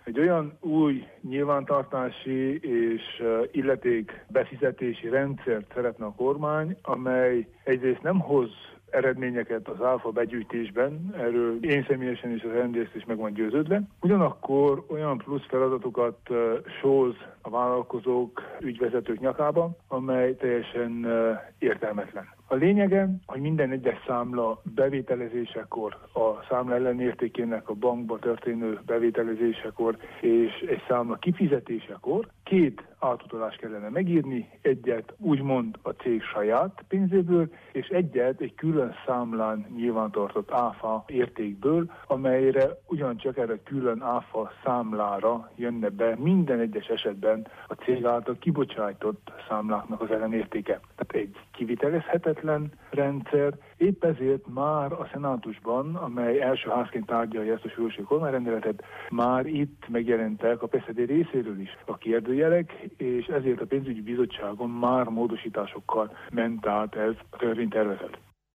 Egy olyan új nyilvántartási és illeték befizetési rendszert szeretne a kormány, amely egyrészt nem hoz eredményeket az áfa begyűjtésben, erről én személyesen is az rendészt is meg van győződve. Ugyanakkor olyan plusz feladatokat sóz a vállalkozók, ügyvezetők nyakába, amely teljesen értelmetlen. A lényege, hogy minden egyes számla bevételezésekor, a számla ellenértékének a bankba történő bevételezésekor és egy számla kifizetésekor 2 átutalást kellene megírni, egyet úgymond a cég saját pénzéből, és egyet egy külön számlán nyilvántartott áfa értékből, amelyre ugyancsak erre külön áfa számlára jönne be minden egyes esetben a cég által kibocsájtott számláknak az ellenértéke. Tehát egy kivitelezhetetlen rendszer, épp ezért már a szenátusban, amely első házként tárgyalja ezt a sürgősségi kormányrendeletet, már itt megjelentek a PSZDD részéről is a kérdőjelek, és ezért a pénzügyi bizottságon már módosításokkal ment át ez a törvénytervezet.